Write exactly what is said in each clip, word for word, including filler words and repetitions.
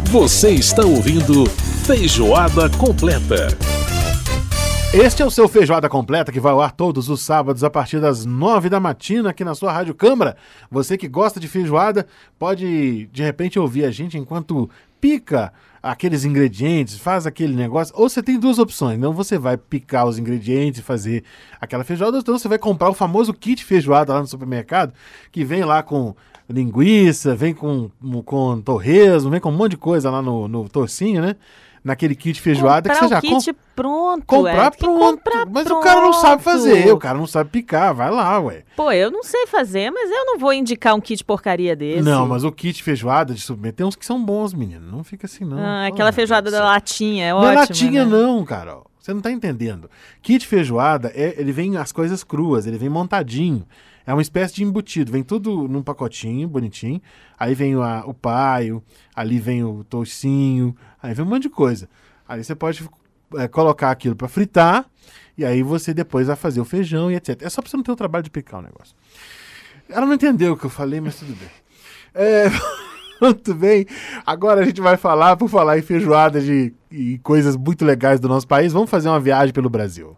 Você está ouvindo Feijoada Completa. Este é o seu Feijoada Completa, que vai ao ar todos os sábados a partir das nove da matina aqui na sua Rádio Câmara. Você que gosta de feijoada pode, de repente, ouvir a gente enquanto pica aqueles ingredientes, faz aquele negócio. Ou você tem duas opções, então você vai picar os ingredientes e fazer aquela feijoada, ou então você vai comprar o famoso kit feijoada lá no supermercado, que vem lá com linguiça, vem com, com torresmo, vem com um monte de coisa lá no, no torcinho, né? Naquele kit feijoada comprar que você já o kit com... pronto, comprar é. pronto. Comprar mas pronto. O cara não sabe fazer, o cara não sabe picar, vai lá, ué. Pô, eu não sei fazer, mas eu não vou indicar um kit porcaria desse. Não, mas o kit feijoada de submeter tem uns que são bons, menino. Não fica assim, não. Ah, Pô, aquela feijoada da latinha, é não ótima. Não é latinha, né? não, Carol. Você não tá entendendo. Kit feijoada, é, ele vem as coisas cruas, ele vem montadinho. É uma espécie de embutido, vem tudo num pacotinho, bonitinho. Aí vem o, a, o paio, ali vem o toucinho, aí vem um monte de coisa. Aí você pode é, colocar aquilo para fritar, e aí você depois vai fazer o feijão e etcétera. É só pra você não ter o trabalho de picar o negócio. Ela não entendeu o que eu falei, mas tudo bem. É, muito bem. Agora a gente vai falar, por falar em feijoada de, e coisas muito legais do nosso país, vamos fazer uma viagem pelo Brasil.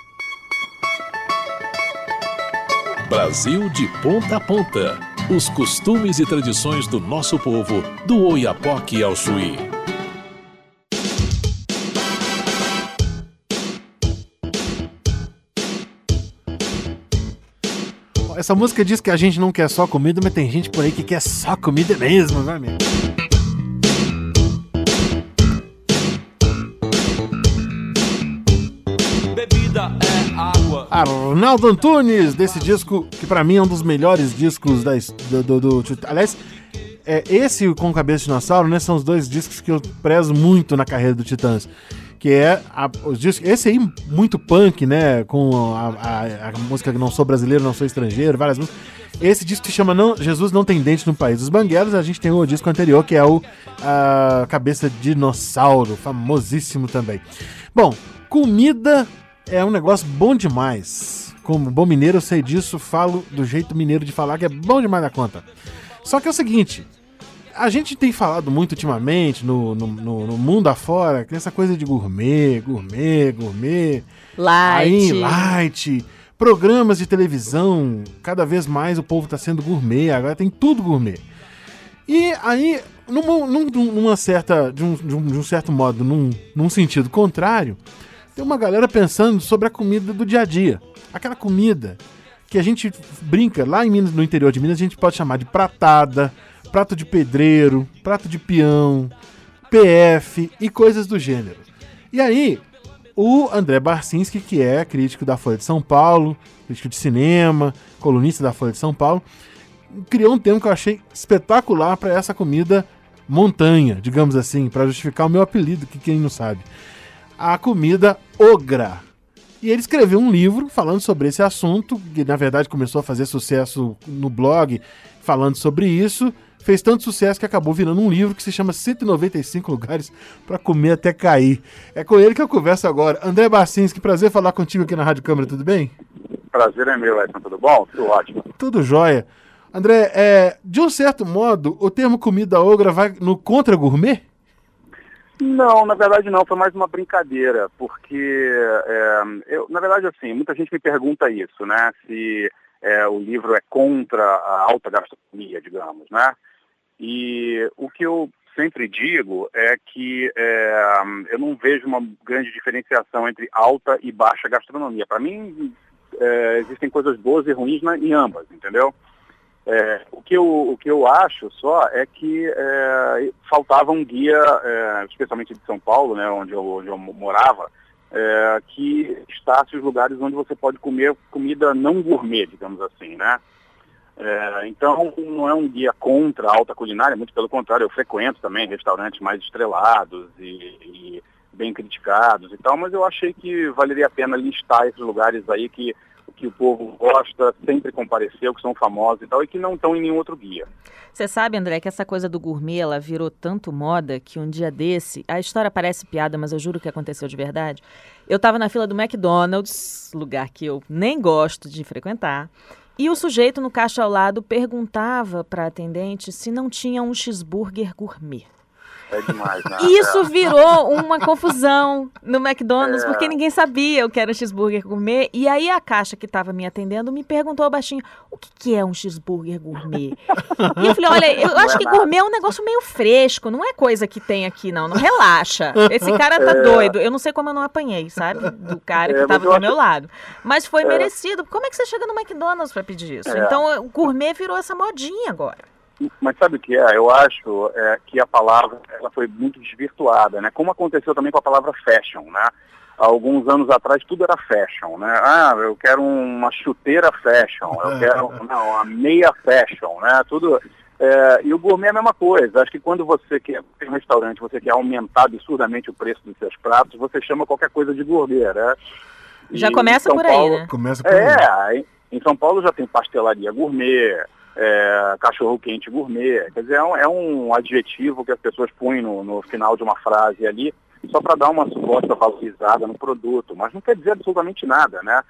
Brasil de ponta a ponta. Os costumes e tradições do nosso povo, do Oiapoque ao Chuí. Essa música diz que a gente não quer só comida, mas tem gente por aí que quer só comida mesmo, vai mesmo. Bebida é água. Arnaldo Antunes, desse disco que pra mim é um dos melhores discos da, do, do, do, do aliás, é, esse com Cabeça de Dinossauro, né, são os dois discos que eu prezo muito na carreira do Titãs. Que é a, os discos, esse aí muito punk, né? Com a, a, a música Não Sou Brasileiro, Não Sou Estrangeiro, várias músicas. Esse disco se chama não, Jesus Não Tem Dente no País dos Banguelos. A gente tem o disco anterior, que é o a Cabeça de Dinossauro, famosíssimo também. Bom, comida é um negócio bom demais. Como bom mineiro, eu sei disso, falo do jeito mineiro de falar, que é bom demais da conta. Só que é o seguinte... A gente tem falado muito ultimamente no, no, no, no mundo afora, que essa coisa de gourmet, gourmet, gourmet, light. Aí, light, programas de televisão, cada vez mais o povo está sendo gourmet, agora tem tudo gourmet. E aí, numa, numa certa, de, um, de, um, de um certo modo, num, num sentido contrário, tem uma galera pensando sobre a comida do dia a dia. Aquela comida que a gente brinca, lá em Minas, no interior de Minas, a gente pode chamar de pratada, prato de pedreiro, prato de peão, P F e coisas do gênero. E aí, o André Barcinski, que é crítico da Folha de São Paulo, crítico de cinema, colunista da Folha de São Paulo, criou um termo que eu achei espetacular para essa comida montanha, digamos assim, para justificar o meu apelido, que quem não sabe. A comida ogra. E ele escreveu um livro falando sobre esse assunto, que na verdade começou a fazer sucesso no blog, falando sobre isso. Fez tanto sucesso que acabou virando um livro que se chama cento e noventa e cinco lugares para comer até cair. É com ele que eu converso agora. André Barcinski, prazer falar contigo aqui na Rádio Câmara, tudo bem? Prazer é meu, Edson, tudo bom? Tudo ótimo. Tudo jóia. André, é, de um certo modo, o termo comida ogra vai no contra gourmet? Não, na verdade não, foi mais uma brincadeira, porque, é, eu, na verdade assim, muita gente me pergunta isso, né, se é, o livro é contra a alta gastronomia, digamos, né, e o que eu sempre digo é que é, eu não vejo uma grande diferenciação entre alta e baixa gastronomia. Para mim, é, existem coisas boas e ruins na, em ambas, entendeu? É, o, que eu, o que eu acho só é que é, faltava um guia, é, especialmente de São Paulo, né, onde, eu, onde eu morava, é, que listasse os lugares onde você pode comer comida não gourmet, digamos assim, né? É, então, não é um guia contra a alta culinária, muito pelo contrário, eu frequento também restaurantes mais estrelados e, e bem criticados e tal, mas eu achei que valeria a pena listar esses lugares aí que que o povo gosta, sempre compareceu, que são famosos e tal, e que não estão em nenhum outro guia. Você sabe, André, que essa coisa do gourmet, ela virou tanto moda que um dia desse, a história parece piada, mas eu juro que aconteceu de verdade, eu estava na fila do McDonald's, lugar que eu nem gosto de frequentar, e o sujeito no caixa ao lado perguntava para a atendente se não tinha um cheeseburger gourmet. É demais, né? Isso É. virou uma confusão no McDonald's, É. porque ninguém sabia o que era um cheeseburger gourmet. E aí a caixa que estava me atendendo me perguntou baixinho, o que, que é um cheeseburger gourmet? E eu falei, olha, eu acho que gourmet é um negócio meio fresco, não é coisa que tem aqui, não. Não relaxa. Esse cara tá É. doido. Eu não sei como eu não apanhei, sabe? Do cara que É, estava mas eu do acho- meu lado. Mas foi merecido. Como é que você chega no McDonald's para pedir isso? É. Então, o gourmet virou essa modinha agora. Mas sabe o que é? Eu acho é, que a palavra ela foi muito desvirtuada, né? Como aconteceu também com a palavra fashion, né? Há alguns anos atrás tudo era fashion, né? Ah, eu quero uma chuteira fashion, eu quero não, uma meia fashion, né? Tudo. É, e o gourmet é a mesma coisa. Acho que quando você quer tem um restaurante, você quer aumentar absurdamente o preço dos seus pratos, você chama qualquer coisa de gourmet, né? Já E começa em São por aí, Paulo- né? Começa por aí. É, em- em São Paulo já tem pastelaria gourmet, é, cachorro-quente gourmet. Quer dizer, é um, é um adjetivo que as pessoas põem no, no final de uma frase ali, só para dar uma suposta valorizada no produto. Mas não quer dizer absolutamente nada, né?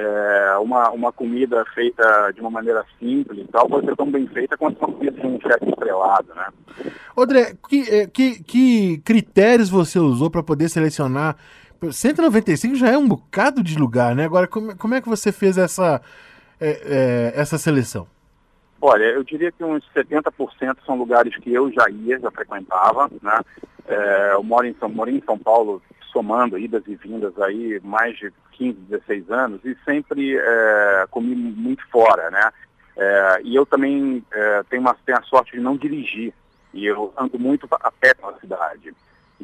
É, uma, uma comida feita de uma maneira simples e tal pode ser tão bem feita quanto uma comida de um chefe estrelado, né? André, que, eh, que, que critérios você usou para poder selecionar? cento e noventa e cinco já é um bocado de lugar, né? Agora, como, como é que você fez essa, eh, eh, essa seleção? Olha, eu diria que uns setenta por cento são lugares que eu já ia, já frequentava, né? É, eu moro em, São, moro em São Paulo, somando idas e vindas aí, mais de quinze, dezesseis anos, e sempre é, comi muito fora, né? É, e eu também é, tenho, uma, tenho a sorte de não dirigir, e eu ando muito a pé pela cidade.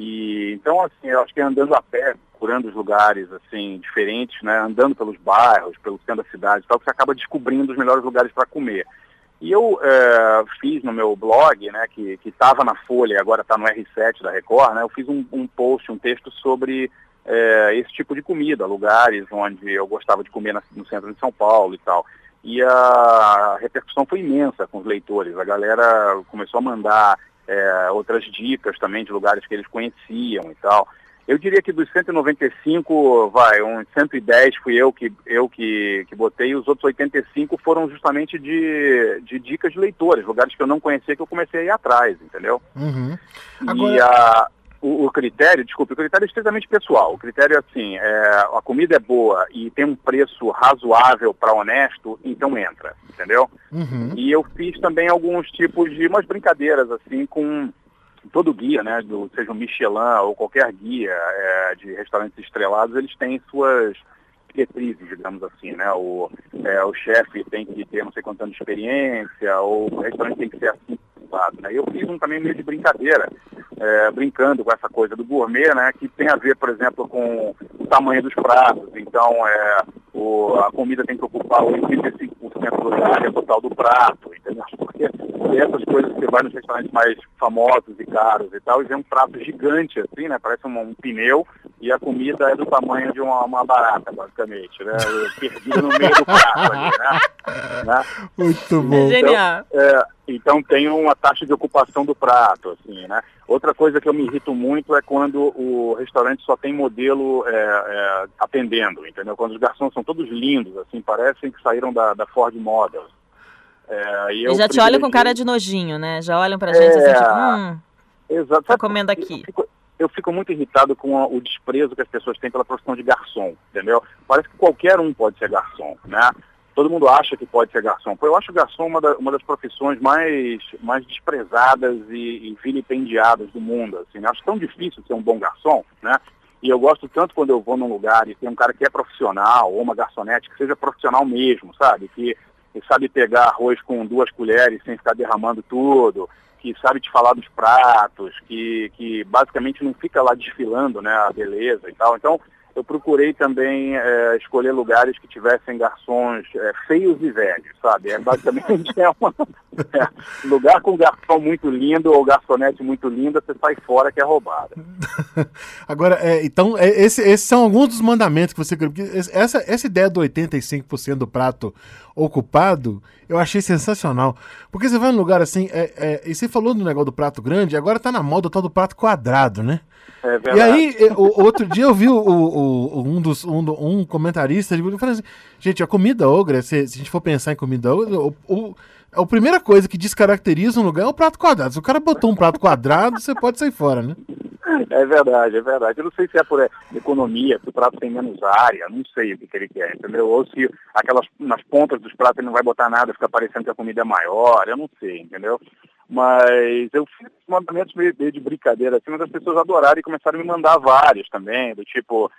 E, então, assim, eu acho que andando a pé, procurando os lugares, assim, diferentes, né? Andando pelos bairros, pelo centro da cidade e tal, que você acaba descobrindo os melhores lugares para comer. E eu é, fiz no meu blog, né, que estava na Folha e agora está no R sete da Record, né, eu fiz um, um post, um texto sobre é, esse tipo de comida, lugares onde eu gostava de comer na, no centro de São Paulo e tal. E a repercussão foi imensa com os leitores. A galera começou a mandar é, outras dicas também de lugares que eles conheciam e tal. Eu diria que dos cento e noventa e cinco, vai, uns cento e dez fui eu que, eu que, que botei, e os outros oitenta e cinco foram justamente de, de dicas de leitores, lugares que eu não conhecia que eu comecei a ir atrás, entendeu? Uhum. E Agora- a, o, o critério, desculpe, o critério é estritamente pessoal. O critério é assim, é, a comida é boa e tem um preço razoável para honesto, então entra, entendeu? Uhum. E eu fiz também alguns tipos de umas brincadeiras, assim, com todo guia, né, do, seja o Michelin ou qualquer guia é, de restaurantes estrelados, eles têm suas diretrizes, digamos assim, né? O, é, o chefe tem que ter não sei quantos anos de experiência, ou o restaurante tem que ser assim, né? Eu fiz um também meio de brincadeira, é, brincando com essa coisa do gourmet, né? Que tem a ver, por exemplo, com o tamanho dos pratos. Então, é, o, a comida tem que ocupar oitenta e cinco por cento da área total do prato, entendeu? Porque essas coisas que você vai nos restaurantes mais famosos e caros e tal, e vê um prato gigante, assim, né? Parece um, um pneu, e a comida é do tamanho de uma, uma barata, basicamente, né? Perdida no meio do prato ali, né? né? Muito bom. Genial. Então, é, então tem uma taxa de ocupação do prato, assim, né? Outra coisa que eu me irrito muito é quando o restaurante só tem modelo é, é, atendendo, entendeu? Quando os garçons são todos lindos, assim, parecem que saíram da, da Ford Model. É, e eu Eles já te olham com privilegiei- cara de nojinho, né? Já olham pra gente assim, É. tipo, hum, Exato. tá Sabe, comendo aqui. Eu fico, eu fico muito irritado com a- o desprezo que as pessoas têm pela profissão de garçom, entendeu? Parece que qualquer um pode ser garçom, né? Todo mundo acha que pode ser garçom. Pô, eu acho o garçom uma, da- uma das profissões mais, mais desprezadas e, e vilipendiadas do mundo, assim, né? Acho tão difícil ser um bom garçom, né? E eu gosto tanto quando eu vou num lugar e tem um cara que é profissional, ou uma garçonete que seja profissional mesmo, sabe? Que, que sabe pegar arroz com duas colheres sem ficar derramando tudo, que sabe te falar dos pratos, que, que basicamente não fica lá desfilando, né, a beleza e tal. Então, eu procurei também é, escolher lugares que tivessem garçons é, feios e velhos, sabe? É basicamente é uma, é, lugar com garçom muito lindo ou garçonete muito linda, você sai fora que é roubada. Agora, é, então, é, esse- esses são alguns dos mandamentos que você... porque essa, essa ideia do oitenta e cinco por cento do prato ocupado, eu achei sensacional. Porque você vai num lugar assim, é, é, e você falou do negócio do prato grande, agora tá na moda o tal do prato quadrado, né? É verdade. E aí, é, o, outro dia eu vi o, o- o- um, dos, um, do- um comentarista, ele falou assim, gente, a comida ogra, se, se a gente for pensar em comida ogra, o, o- a primeira coisa que descaracteriza um lugar é o prato quadrado. Se o cara botou um prato quadrado, você pode sair fora, né? É verdade, é verdade. Eu não sei se é por economia, se o prato tem menos área, não sei o que, que ele quer, entendeu? Ou se aquelas, nas pontas dos pratos ele não vai botar nada, fica parecendo que a comida é maior, eu não sei, entendeu? Mas eu fiz mandamentos meio, meio de brincadeira, assim, mas as pessoas adoraram e começaram a me mandar vários também, do tipo,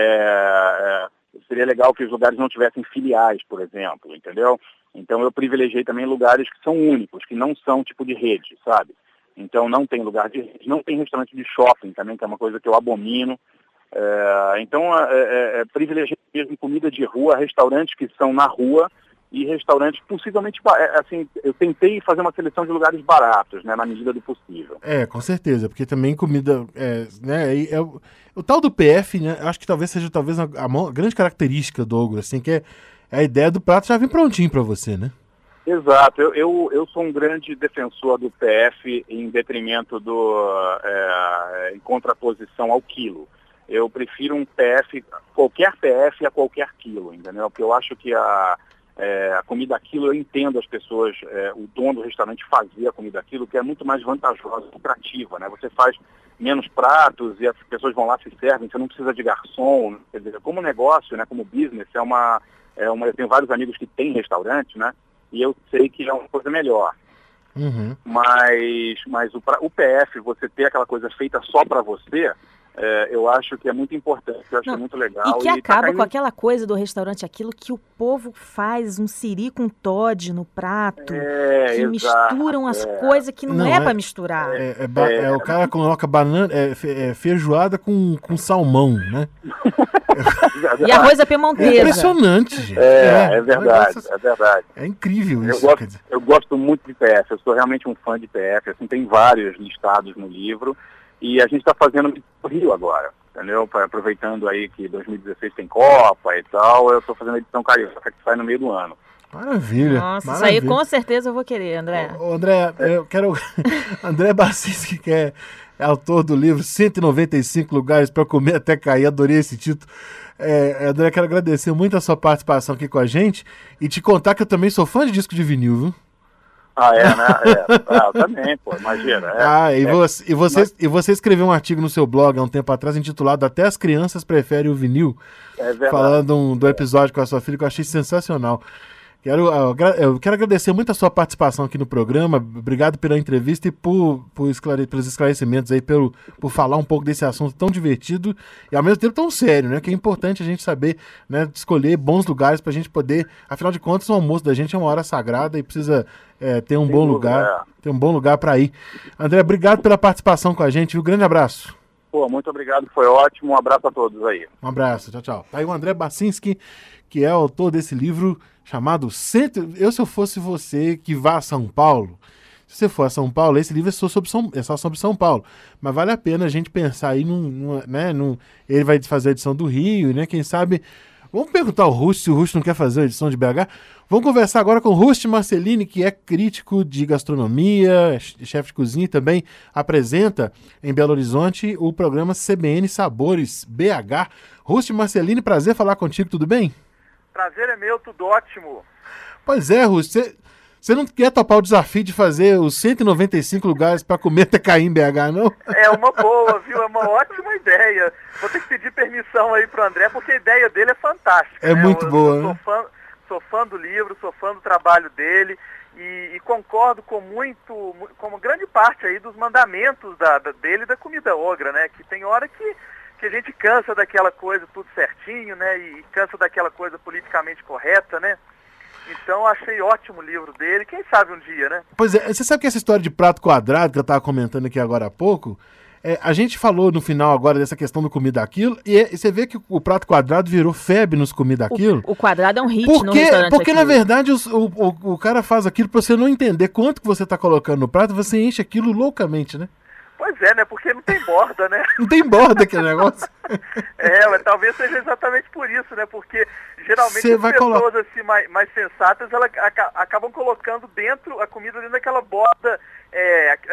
é, é, seria legal que os lugares não tivessem filiais, por exemplo, entendeu? Então eu privilegiei também lugares que são únicos, que não são tipo de rede, sabe? Então não tem lugar de rede, não tem restaurante de shopping também, que é uma coisa que eu abomino. É, então é, é, é, privilegiei mesmo comida de rua, restaurantes que são na rua e restaurantes possivelmente, assim, eu tentei fazer uma seleção de lugares baratos, né, na medida do possível. É, com certeza, porque também comida, é, né, é, é, o, o tal do P F, né, acho que talvez seja talvez a, a, a grande característica do Ogro, assim, que é a ideia do prato já vir prontinho para você, né? Exato, eu, eu, eu sou um grande defensor do P F em detrimento do, é, em contraposição ao quilo. Eu prefiro um P F, qualquer P F a qualquer quilo, entendeu? Porque eu acho que a, é, a comida a quilo, eu entendo as pessoas, é, o dono do restaurante fazer a comida a quilo, que é muito mais vantajosa, lucrativa, né? Você faz menos pratos e as pessoas vão lá, se servem, você não precisa de garçom, quer dizer, como negócio, né, como business, é uma, é uma, eu tenho vários amigos que têm restaurante, né? E eu sei que é uma coisa melhor. Uhum. Mas, mas o, o P F, você ter aquela coisa feita só para você, é, eu acho que é muito importante, eu acho Não, muito legal. E que e acaba tá caindo... com aquela coisa do restaurante, aquilo que o povo faz, um siri com Todd no prato, é, que exato, misturam as é. coisas que não, Não, é, é- para misturar. É, é ba- é, o cara coloca banana, é, fe- é feijoada com, com salmão, né? E arroz à É piemontesa. impressionante, gente. É, é um verdade, negócio- é verdade. é incrível Eu isso. gosto, Quer dizer. eu gosto muito de P F, eu sou realmente um fã de P F, assim, tem vários listados no livro, e a gente está fazendo no Rio agora, entendeu? Pra- aproveitando aí que dois mil e dezesseis tem Copa e tal, eu estou fazendo a edição carioca que sai no meio do ano. Maravilha. Nossa, maravilha. isso aí com certeza eu vou querer, André. Ô, André, eu quero. André Bacinski, que é, é autor do livro cento e noventa e cinco Lugares para Comer Até Cair, adorei esse título. É, André, quero agradecer muito a sua participação aqui com a gente e te contar que eu também sou fã de disco de vinil, viu? Ah, é, né? É. Ah, eu também, pô, imagina. É, ah, e, é. você, e, você, Mas- e você escreveu um artigo no seu blog há um tempo atrás intitulado Até as Crianças Preferem o Vinil, É verdade. falando um- do episódio com a sua filha que eu achei sensacional. Quero, eu agra- eu quero agradecer muito a sua participação aqui no programa. Obrigado pela entrevista e por, por esclare- pelos esclarecimentos aí, pelo, por falar um pouco desse assunto tão divertido e ao mesmo tempo tão sério, né? Que é importante a gente saber, né, escolher bons lugares pra gente poder. Afinal de contas, o almoço da gente é uma hora sagrada e precisa é, ter um Sem bom dúvida, lugar. é. Ter um bom lugar para ir. André, obrigado pela participação com a gente. Um grande abraço. Pô, muito obrigado, foi ótimo, um abraço a todos aí. Um abraço, tchau, tchau. Tá aí o André Bacinski, que é autor desse livro chamado Cento... Eu, se eu fosse você que vá a São Paulo, se você for a São Paulo, esse livro é só sobre São, é só sobre São Paulo, mas vale a pena a gente pensar aí num, num, né, num, ele vai fazer a edição do Rio, né, quem sabe... Vamos perguntar ao Rust se o Rust não quer fazer a edição de B H. Vamos conversar agora com o Rust Marcelini, que é crítico de gastronomia, chefe de cozinha e também apresenta em Belo Horizonte o programa C B N Sabores B H. Rust Marcelini, prazer falar contigo, tudo bem? Prazer é meu, tudo ótimo. Pois é, Rust, você não quer topar o desafio de fazer os cento e noventa e cinco lugares para comer até cair em B H, não? É uma boa, viu? É uma ótima ideia. Vou ter que pedir permissão aí pro André, porque a ideia dele é fantástica. É né? muito eu, boa, eu sou né? fã, sou fã do livro, sou fã do trabalho dele e, e concordo com muito, mu- com grande parte aí dos mandamentos da, da- dele e da comida ogra, né? Que tem hora que, que a gente cansa daquela coisa tudo certinho, né? E cansa daquela coisa politicamente correta, né? Então achei ótimo o livro dele, quem sabe um dia, né? Pois é, você sabe que essa história de prato quadrado que eu estava comentando aqui agora há pouco, é, a gente falou no final agora dessa questão do comida aquilo, e, é, e você vê que o prato quadrado virou febre nos comida aquilo. O, o quadrado é um hit no Porque, restaurante porque na aqui. verdade, os- o, o, o cara faz aquilo pra você não entender quanto que você tá colocando no prato, você enche aquilo loucamente, né? Pois é, né? Porque não tem borda, né? Não tem borda aquele negócio. É, mas talvez seja exatamente por isso, né? Porque geralmente Você as vai pessoas colo- assim, mais, mais sensatas, elas aca- acabam colocando dentro a comida dentro daquela borda, é,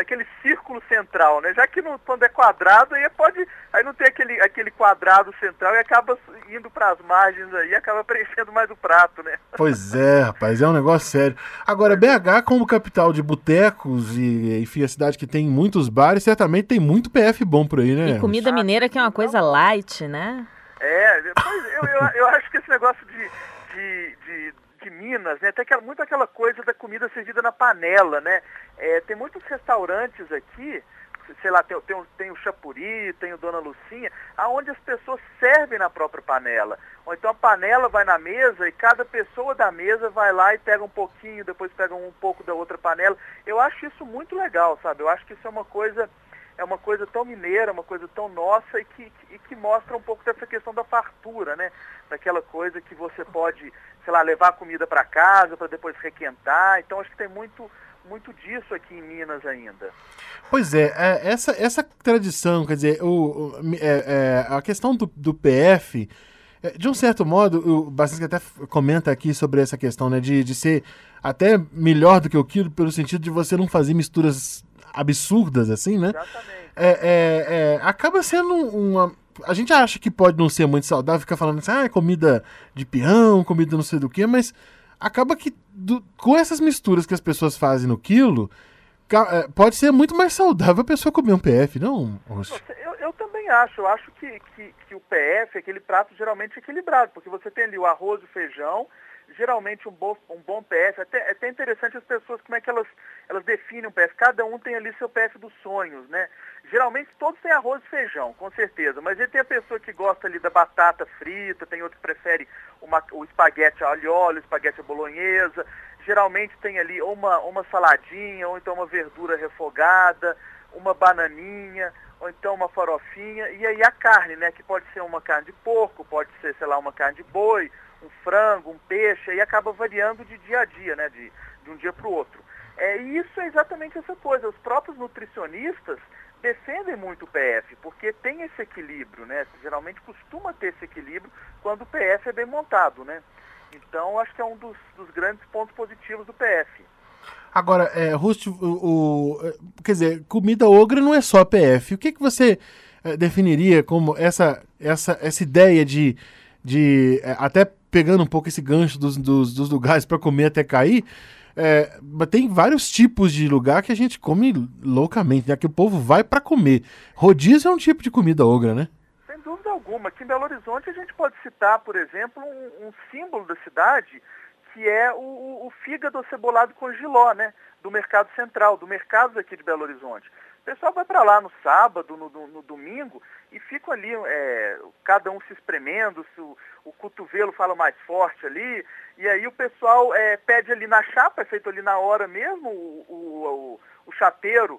aquele círculo central, né? Já que não, quando é quadrado, aí pode, aí não tem aquele, aquele quadrado central e acaba indo para as margens aí, acaba preenchendo mais o prato, né? Pois é, rapaz, é um negócio sério. Agora, B H, como capital de botecos e, enfim, a cidade que tem muitos bares, certamente tem muito P F bom por aí, né? E comida mineira que é uma coisa light, né? É, pois eu, eu, eu acho que esse negócio de, de, de, de Minas, né, tem aquela, muito aquela coisa da comida servida na panela, né? É, tem muitos restaurantes aqui, sei lá, tem, tem, tem o Chapuri, tem o Dona Lucinha, aonde as pessoas servem na própria panela. Ou então a panela vai na mesa e cada pessoa da mesa vai lá e pega um pouquinho, depois pega um pouco da outra panela. Eu acho isso muito legal, sabe? Eu acho que isso é uma coisa... é uma coisa tão mineira, uma coisa tão nossa e que, e que mostra um pouco dessa questão da fartura, né? Daquela coisa que você pode, sei lá, levar a comida para casa para depois requentar. Então acho que tem muito, muito disso aqui em Minas ainda. Pois é, é essa, essa tradição, quer dizer, o, o, é, é, a questão do, do P F, é, de um certo modo, o Bacinski até comenta aqui sobre essa questão, né, de, de ser até melhor do que o quilo, pelo sentido de você não fazer misturas absurdas, assim, né? Exatamente. É, é, é, acaba sendo uma... A gente acha que pode não ser muito saudável, ficar falando assim, ah, é comida de peão, comida não sei do que, mas acaba que do, com essas misturas que as pessoas fazem no quilo, ca- pode ser muito mais saudável a pessoa comer um P F, não? Eu, eu também acho. Eu acho que, que, que o P F é aquele prato geralmente equilibrado, porque você tem ali o arroz e o feijão, geralmente um bom, um bom P F, até, é até interessante as pessoas, como é que elas, elas definem um P F, cada um tem ali seu P F dos sonhos, né? Geralmente todos têm arroz e feijão, com certeza, mas ele tem a pessoa que gosta ali da batata frita, tem outro que prefere uma, o espaguete alho e óleo, o espaguete à bolonhesa, geralmente tem ali ou uma, uma saladinha, ou então uma verdura refogada, uma bananinha, ou então uma farofinha, e aí a carne, né, que pode ser uma carne de porco, pode ser, sei lá, uma carne de boi, um frango, um peixe, aí acaba variando de dia a dia, né, de, de um dia para o outro. É, e isso é exatamente essa coisa, os próprios nutricionistas defendem muito o P F, porque tem esse equilíbrio, né, geralmente costuma ter esse equilíbrio quando o P F é bem montado, né. Então, acho que é um dos, dos grandes pontos positivos do P F. Agora, é, Rust, o, o, quer dizer, comida ogra não é só P F. O que, que você é, definiria como essa, essa, essa ideia de, de é, até pegando um pouco esse gancho dos, dos, dos lugares para comer até cair, é, tem vários tipos de lugar que a gente come loucamente, né? Que o povo vai para comer. Rodízio é um tipo de comida ogra, né? Sem dúvida alguma. Aqui em Belo Horizonte a gente pode citar, por exemplo, um, um símbolo da cidade, que é o, o fígado acebolado com jiló, né? Do Mercado Central, do mercado aqui de Belo Horizonte. O pessoal vai para lá no sábado, no, no, no domingo, e ficam ali, é, cada um se espremendo, se o, o cotovelo fala mais forte ali, e aí o pessoal é, pede ali na chapa, é feito ali na hora mesmo, o, o, o, o chapeiro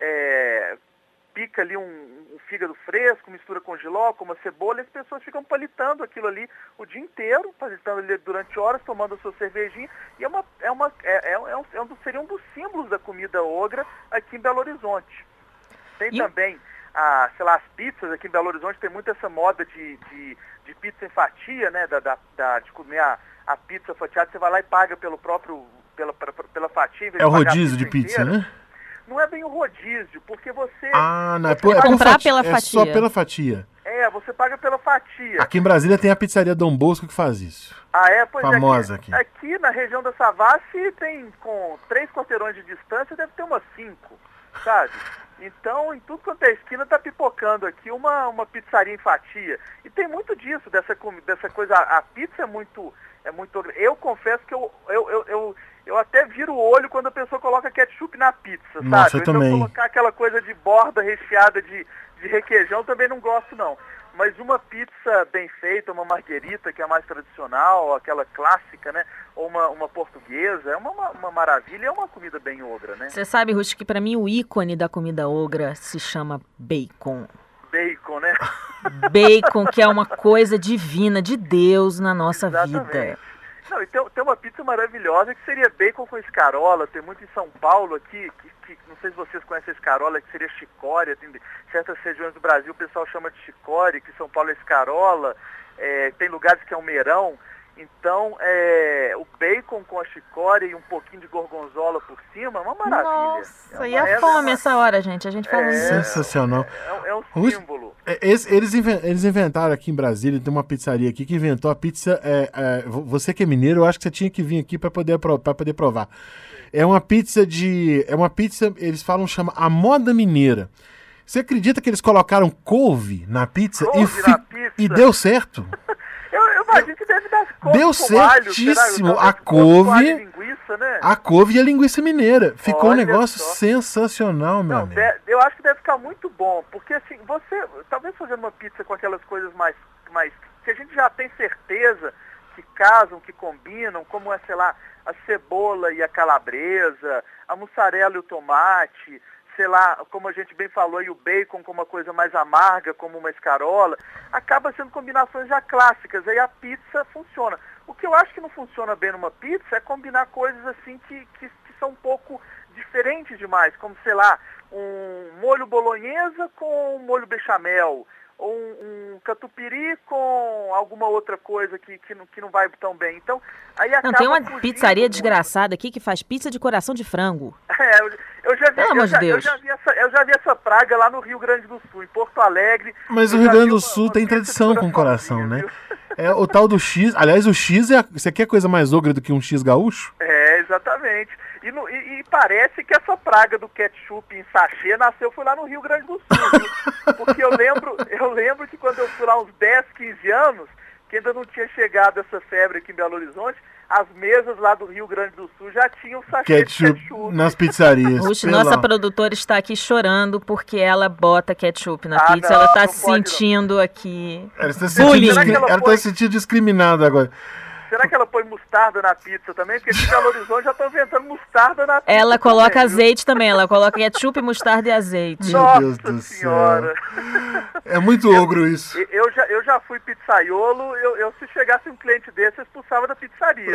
é, pica ali um, um fígado fresco, mistura com jiló, com uma cebola, e as pessoas ficam palitando aquilo ali o dia inteiro, palitando ali durante horas, tomando a sua cervejinha, e é uma, é uma, é, é um, é um, seria um dos símbolos da comida ogra aqui em Belo Horizonte. Tem e... também, a, sei lá, as pizzas aqui em Belo Horizonte, tem muito essa moda de, de, de pizza em fatia, né, da, da, da, de comer a, a pizza fatiada, você vai lá e paga pelo próprio, pela, pela, pela fatia. É o rodízio de pizza, inteira. Né? Não é bem o rodízio, porque você... Ah, não, é, você por, é por comprar fatia, pela é fatia. só pela fatia. É, você paga pela fatia. Aqui em Brasília tem a pizzaria Dom Bosco que faz isso. Ah, é? Pois famosa é, aqui, aqui. Aqui na região da Savassi tem, com três quarteirões de distância, deve ter umas cinco, sabe? Então, em tudo quanto é esquina, tá pipocando aqui uma, uma pizzaria em fatia. E tem muito disso, dessa, dessa coisa. A, a pizza é muito, é muito... Eu confesso que eu, eu, eu, eu, eu até viro o olho quando a pessoa coloca ketchup na pizza, Nossa, sabe? eu então, também. Colocar aquela coisa de borda recheada de, de requeijão também não gosto, não. Mas uma pizza bem feita, uma marguerita, que é a mais tradicional, aquela clássica, né? Ou uma, uma portuguesa, é uma, uma maravilha, é uma comida bem ogra, né? Você sabe, Ruth, que para mim o ícone da comida ogra se chama bacon. Bacon, né? Bacon, que é uma coisa divina, de Deus na nossa Exatamente. vida. Não, e tem, tem uma pizza maravilhosa que seria bacon com escarola, tem muito em São Paulo aqui, que, que não sei se vocês conhecem a escarola, que seria chicória, tem certas regiões do Brasil o pessoal chama de chicória, que em São Paulo é escarola, é, tem lugares que é almeirão, Então, é, o bacon com a chicória e um pouquinho de gorgonzola por cima, é uma maravilha. Nossa, é e a fome essa hora, gente? A gente fala É, isso. Sensacional. É, é um símbolo. É, esse- eles, inven- eles inventaram aqui em Brasília, tem uma pizzaria aqui que inventou a pizza. é, é, vo- você que é mineiro, eu acho que você tinha que vir aqui para poder, pro- pra poder provar. É uma pizza de. É uma pizza, eles falam, chama a moda mineira. Você acredita que eles colocaram couve na pizza, Couve e, fi- na pizza? e deu certo? Eu, eu imagino que deve dar couve Deu com alho, certíssimo. será? A Talvez couve com alho couve- e linguiça, né? A couve e a linguiça mineira. Ficou um Olha negócio só. sensacional, meu Não, amigo. de- eu acho que deve ficar muito bom, porque assim, você, talvez fazendo uma pizza com aquelas coisas mais, mais, que a gente já tem certeza que casam, que combinam, como é, sei lá, a cebola e a calabresa, a mussarela e o tomate, sei lá, como a gente bem falou, e o bacon com uma coisa mais amarga, como uma escarola, acaba sendo combinações já clássicas, aí a pizza funciona. O que eu acho que não funciona bem numa pizza é combinar coisas assim que, que, que são um pouco diferentes demais, como, sei lá, um molho bolonhesa com um molho bechamel, ou um, um catupiry com alguma outra coisa que, que, não, que não vai tão bem. Então, aí acaba Não, tem uma fugindo pizzaria muito. desgraçada aqui que faz pizza de coração de frango. É, eu, eu já vi, Pelo eu, amor de já, eu, Deus. já vi essa, eu já vi essa praga lá no Rio Grande do Sul, em Porto Alegre. Mas o Eu Rio já Grande vi do uma- Sul uma tem pizza de tradição com coração, né? viu? É o tal do X. Aliás, o X é. A, você quer coisa mais ogra do que um X gaúcho? É, exatamente. E, no- e- e parece que essa praga do ketchup em sachê nasceu foi lá no Rio Grande do Sul, viu? Porque eu lembro, eu lembro que quando eu fui lá uns dez, quinze anos, que ainda não tinha chegado essa febre aqui em Belo Horizonte, as mesas lá do Rio Grande do Sul já tinham sachê Ketchup de ketchup. nas pizzarias. Ruth, Pelo nossa amor. produtora está aqui chorando porque ela bota ketchup na Ah, pizza. não, ela está não se pode, não. sentindo aqui. Ela está se sentindo, Bullying. discri- Será que ela ela tá foi- se sentindo discriminada agora. Será que ela põe mostarda na pizza também? Porque aqui em Belo Horizonte já estão inventando mostarda na pizza. Ela coloca também, viu? azeite também. Ela coloca ketchup, mostarda e azeite. Meu Nossa Deus do senhora. É muito ogro isso. E- Eu já, eu já fui pizzaiolo, eu, eu se chegasse um cliente desse, eu expulsava da pizzaria.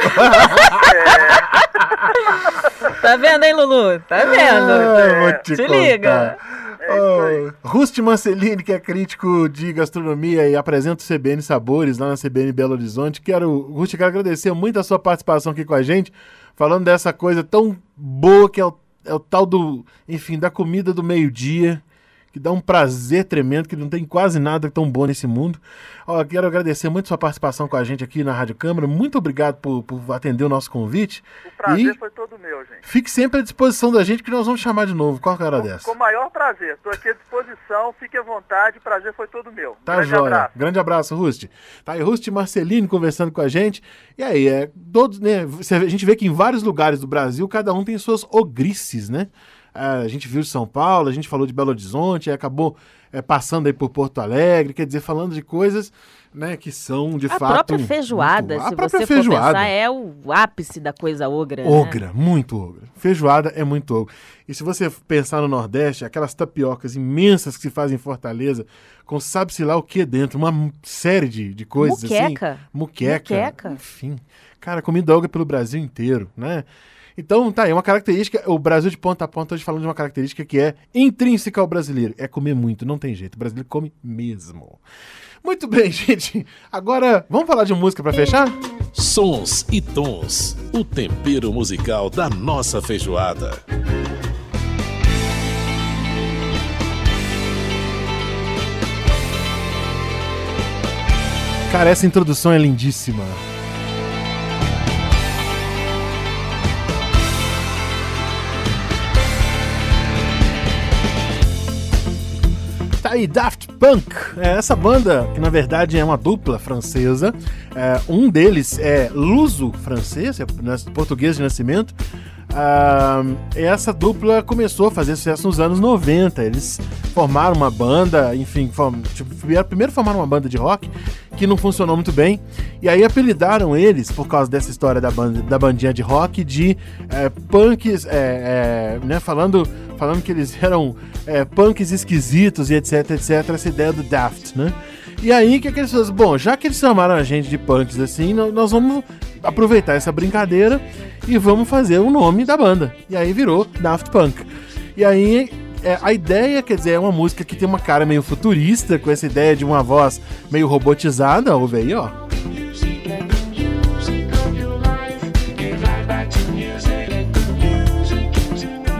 Tá vendo, hein, Lulu? Tá vendo? Ah, vou te Se contar. liga. É isso aí. Oh, Rusty Marcelini, que é crítico de gastronomia e apresenta o C B N Sabores lá na C B N Belo Horizonte. Quero, Rusty, quero agradecer muito a sua participação aqui com a gente, falando dessa coisa tão boa que é o, é o tal do, enfim, da comida do meio-dia, que dá um prazer tremendo, que não tem quase nada tão bom nesse mundo. Ó, quero agradecer muito a sua participação com a gente aqui na Rádio Câmara. Muito obrigado por, por atender o nosso convite. O prazer E foi todo meu, gente. fique sempre à disposição da gente, que nós vamos chamar de novo. Qual que é a hora Com, dessa? com o maior prazer. Estou aqui à disposição, fique à vontade, o prazer foi todo meu. Tá, Grande joia. abraço. Grande abraço, Rusty. Tá aí, Rusty Marcelini conversando com a gente. E aí, é, todos, né, cê- a gente vê que em vários lugares do Brasil, cada um tem suas ogrices, né? Ah, a gente viu de São Paulo, a gente falou de Belo Horizonte, aí acabou é, passando aí por Porto Alegre, quer dizer, falando de coisas, né, que são, de A fato... própria feijoada, muito- se a própria você for feijoada. pensar, é o ápice da coisa ogra. né? Ogra, muito ogra. Feijoada é muito ogra. E se você pensar no Nordeste, aquelas tapiocas imensas que se fazem em Fortaleza, com sabe-se lá o que dentro, uma m- série de, de coisas Muqueca. assim. Muqueca. Muqueca. Enfim. Cara, comida ogra pelo Brasil inteiro, né? Então, tá aí, uma característica, o Brasil de ponta a ponta, hoje falando de uma característica que é intrínseca ao brasileiro, é comer muito, não tem jeito, o brasileiro come mesmo. Muito bem, gente, agora vamos falar de música pra fechar? Sons e tons, o tempero musical da nossa feijoada. Cara, essa introdução é lindíssima. Tá aí, Daft Punk. É essa banda, que na verdade é uma dupla francesa. É, um deles é luso-francês, é português de nascimento. Ah, essa dupla começou a fazer sucesso nos anos noventa. Eles formaram uma banda, enfim, form, tipo, primeiro formaram uma banda de rock que não funcionou muito bem. E aí apelidaram eles, por causa dessa história da, banda, da bandinha de rock, de é, punks, é, é, né, falando, falando que eles eram é, punks esquisitos e etc, etc, essa ideia do Daft, né? E aí, o que, que eles fizeram? Bom, já que eles chamaram a gente de punks assim, nós, nós vamos aproveitar essa brincadeira e vamos fazer o nome da banda. E aí virou Daft Punk. E aí, é, a ideia, quer dizer, é uma música que tem uma cara meio futurista, com essa ideia de uma voz meio robotizada. Ouve aí, ó.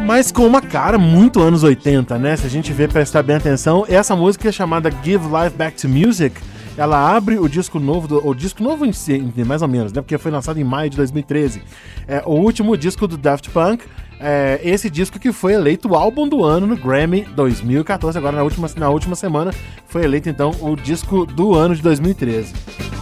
mas com uma cara muito anos oitenta, né? Se a gente vê, prestar bem atenção, essa música é chamada Give Life Back to Music. Ela abre o disco novo, do, o disco novo em si, mais ou menos, né? Porque foi lançado em maio de dois mil e treze. É o último disco do Daft Punk. É, esse disco que foi eleito o álbum do ano no Grammy dois mil e catorze. Agora, na última, na última semana, foi eleito, então, o disco do ano de dois mil e treze.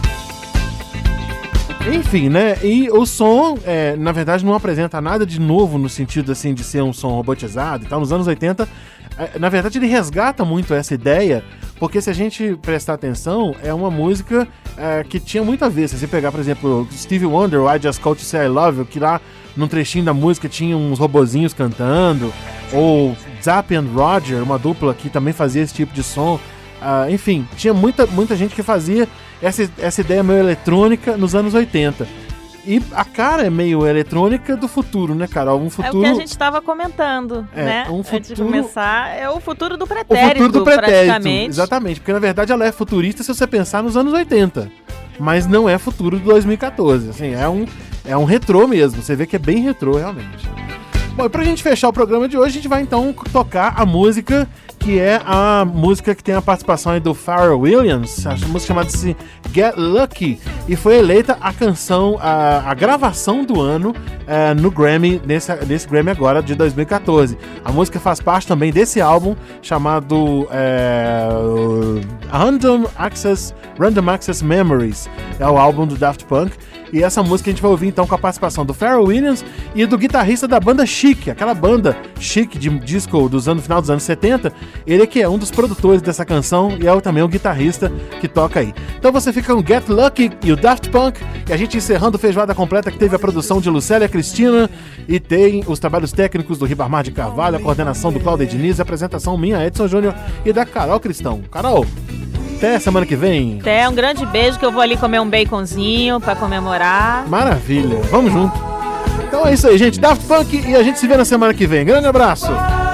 Enfim, né? E o som, é, na verdade, não apresenta nada de novo no sentido, assim, de ser um som robotizado e tal. Nos anos oitenta, é, na verdade, ele resgata muito essa ideia, porque se a gente prestar atenção, é uma música é, que tinha muito a ver. Se você pegar, por exemplo, Stevie Wonder, I Just Called to Say I Love You, que lá, num trechinho da música, tinha uns robozinhos cantando, ou Zapp and Roger, uma dupla que também fazia esse tipo de som. Uh, enfim, tinha muita, muita gente que fazia essa, essa ideia meio eletrônica nos anos oitenta. E a cara é meio eletrônica do futuro, né, Carol? Um futuro... É o que a gente estava comentando, é, né? Um futuro... Antes de começar, é o futuro do pretérito, o futuro do pretérito, praticamente. Exatamente, porque na verdade ela é futurista se você pensar nos anos oitenta. Mas não é futuro de dois mil e catorze. Assim, é um, é um retrô mesmo. Você vê que é bem retrô, realmente. Bom, e pra gente fechar o programa de hoje, a gente vai então tocar a música que é a música que tem a participação aí do Pharrell Williams, a música chamada-se Get Lucky, e foi eleita a canção, a, a gravação do ano é, no Grammy, nesse, nesse Grammy agora de dois mil e catorze. A música faz parte também desse álbum chamado é, Random Access, Random Access Memories, é o álbum do Daft Punk. E essa música a gente vai ouvir então com a participação do Pharrell Williams e do guitarrista da banda Chic, aquela banda Chic de disco dos anos, final dos anos setenta. Ele é que é um dos produtores dessa canção e é também o guitarrista que toca aí. Então você fica com Get Lucky e o Daft Punk, e a gente encerrando o Feijoada Completa, que teve a produção de Lucélia Cristina e tem os trabalhos técnicos do Ribamar de Carvalho, a coordenação do Cláudio Diniz, a apresentação minha, Edson Júnior, e da Carol Cristão. Carol, até semana que vem. Até, um grande beijo, que eu vou ali comer um baconzinho pra comemorar. Maravilha, vamos junto. Então é isso aí, gente. Daft Punk, e a gente se vê na semana que vem. Grande abraço.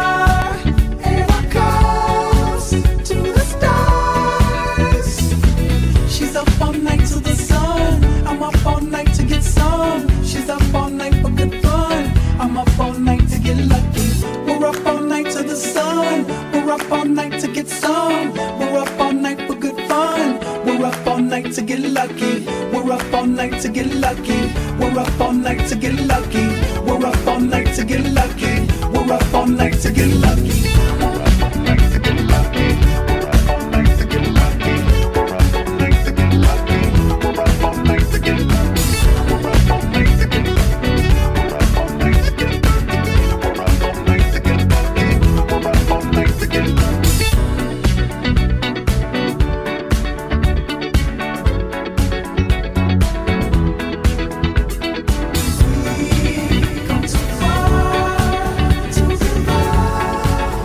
To get lucky, we're up all night to get lucky. We're up all night to get lucky. We're up all night to get lucky. We're up all night to get lucky. We're up all night to get lucky. We're up all night to get lucky. We're up all night to get lucky. We're up all night to get lucky. We're up all night to get lucky. We're up all night to get lucky. We're up all night to get lucky. We're up all night to get lucky. Come too far to be loved.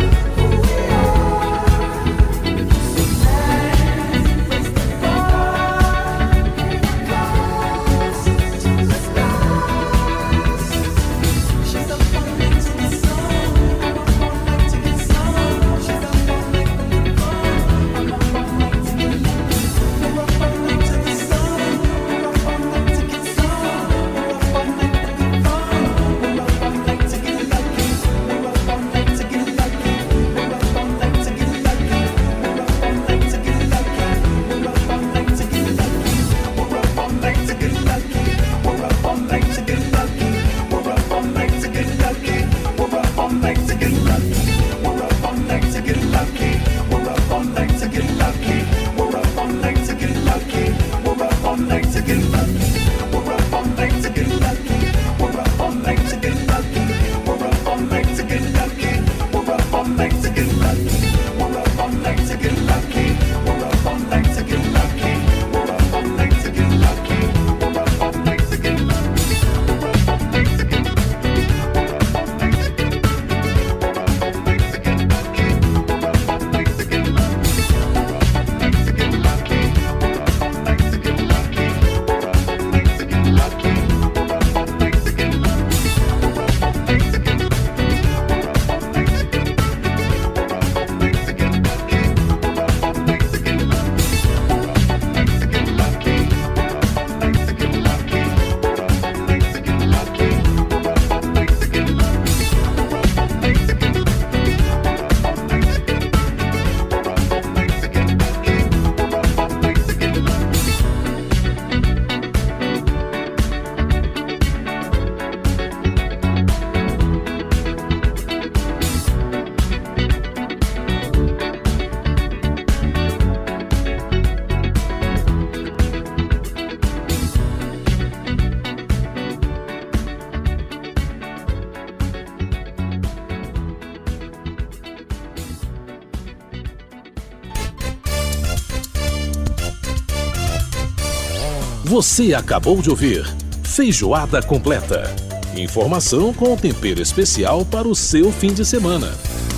Você acabou de ouvir Feijoada Completa. Informação com tempero especial para o seu fim de semana.